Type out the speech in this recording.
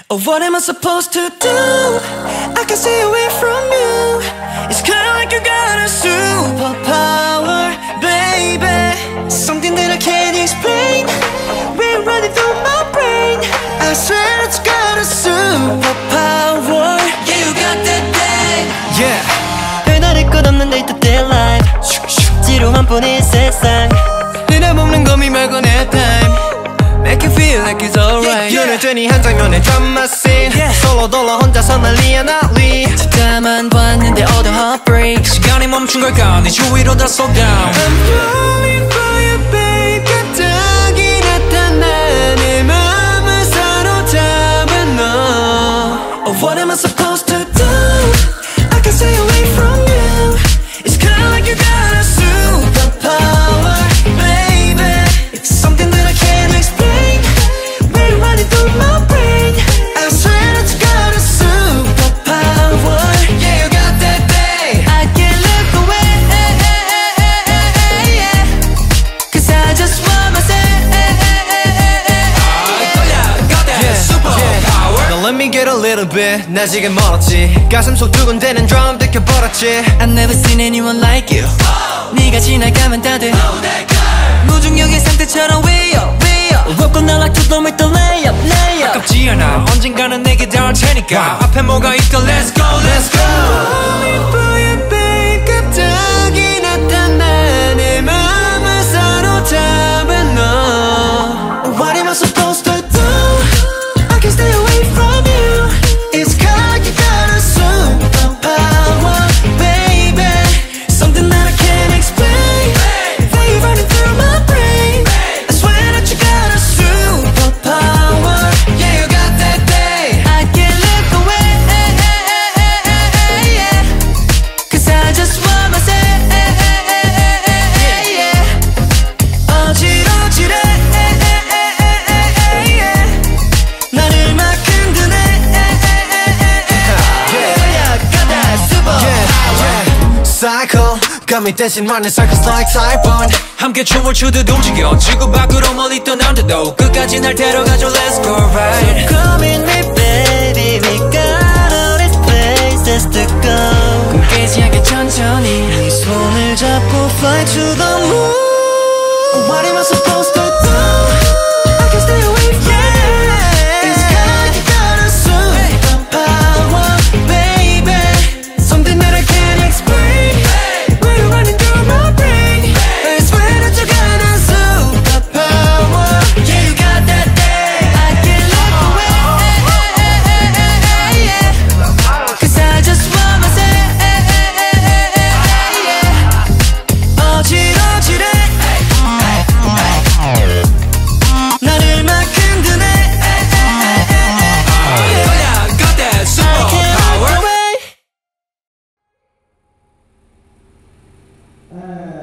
Oh, what am I supposed to do? I can't stay away from you. It's kinda like you got a superpower, baby. Something that I can't explain. We're running through my brain. I swear it's got a superpower. Yeah, you got that thing. Yeah. 별다를 것 없는 데이터 데일라이트. 지루한 뿐인 세상. 내려먹는 거미 말고 내 타임. Make you feel like it's alright. 눈을 뜨니 한 장면의 drama scene. 솔로 돌아 혼자서 난리야 난리. 듣다만 봤는데 all the heartbreak. 시간이 멈춘 걸까 네 주위로 다 slow down. I'm falling for you babe. 갑자기 나타나 내 맘을 사로잡은 너. Oh, what am I supposed to do? I can't stay away from you. It's kinda like you got a superpower, baby. It's something that I can't explain. We're running through my brain. I swear it's got a superpower. Yeah, you got that thing. I can't look away, yeah. Cause I just want myself. got that superpower. Now let me get a little bit. 나 지금 멀었지. 가슴 속 두근대는 drum 느껴버렸지. I've never seen anyone like you. 네가 지나가면 다들 무중력의 상태처럼 way up, way up. Walk on out like to the make the layup, layup. 아깝지 않아 언젠가는 내게 닿을 테니까 앞에 뭐가 있든 let's go let's go. Falling for you babe. 갑자기 나타나 내 맘을 사로잡은 너. What am I supposed to do? I can't stay away from you. It's kinda like you got a superpower, baby. Something that I can't explain. They're running through my brain. I swear that you got a superpower. Yeah, you got that thing. I can't look away, yeah. Cause I just want myself, yeah. 어지러지래, 나를 막 흔드네. Yeah, got that superpower. Cycle, got me dancing round in circles like Typhon. 함께 춤을 추듯 움직여 지구 밖으로 멀리 떠난데도 끝까지 날 데려가줘 let's go right. Come in me baby, we got all these places to go. 깨지 않게 천천히 네 손을 잡고 fly to the moon. What am I supposed to do? I can't stay away from you. It's kinda like you got a superpower, baby. Something that I can't explain. We're running through my brain. I swear that you got a superpower. Yeah, you got that thing. I can't look away, yeah. Cause I just want myself, yeah. 어지러지래, 나를 막 흔드네. yeah, got that superpower. Away.